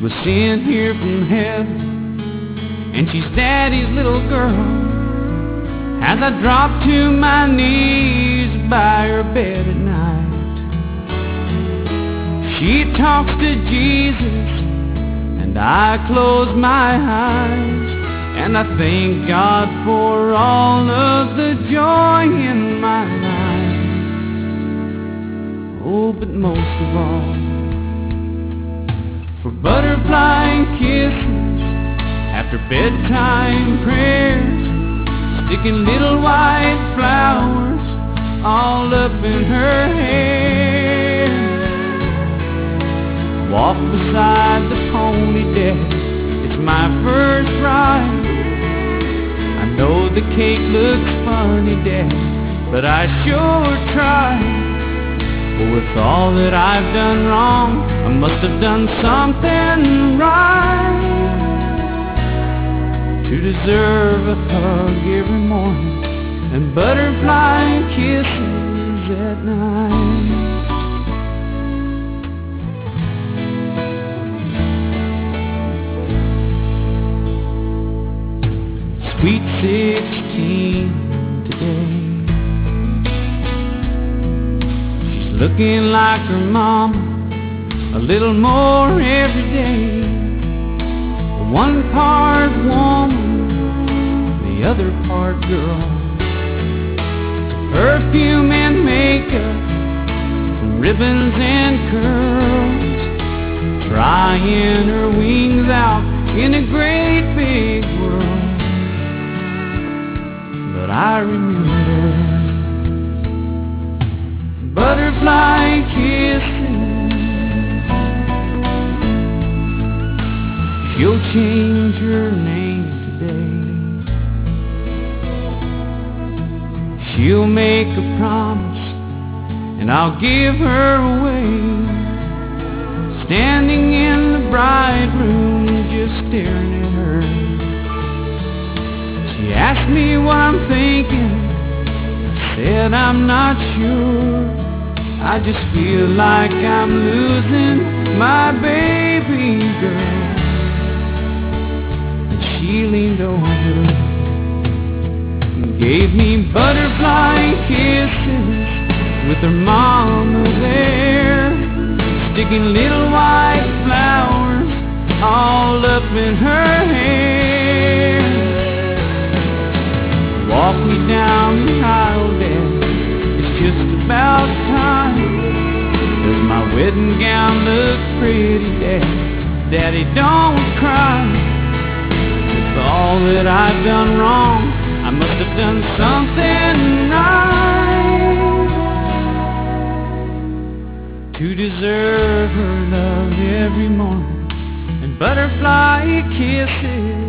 was sent here from heaven, and she's Daddy's little girl. As I drop to my knees by her bed at night, she talks to Jesus, and I close my eyes, and I thank God for all of the joy in my life. Oh, but most of all, for butterfly kisses after bedtime prayers, sticking little white flowers all up in her hair. Walk beside the pony, Dad, it's my first ride. I know the cake looks funny, Dad, but I sure tried. Oh, with all that I've done wrong, I must have done something right to deserve a hug every morning and butterfly kisses at night. Sweet 16 today, she's looking like her mama a little more every day. One part woman, the other part girl. Perfume and makeup, some ribbons and curls, trying her wings out in a great big world. But I remember butterfly kisses. She'll change her name today. She'll make a promise, and I'll give her away. Standing in the bride room, just staring at her. She asked me what I'm thinking. I said I'm not sure. I just feel like I'm losing my baby girl. She leaned over and gave me butterfly kisses with her mama there, sticking little white flowers all up in her hair. Walk me down the aisle, Dad, it's just about time, 'cause my wedding gown looks pretty, Dad. Daddy, don't cry. With all that I've done wrong, I must have done something right to deserve her love every morning and butterfly kisses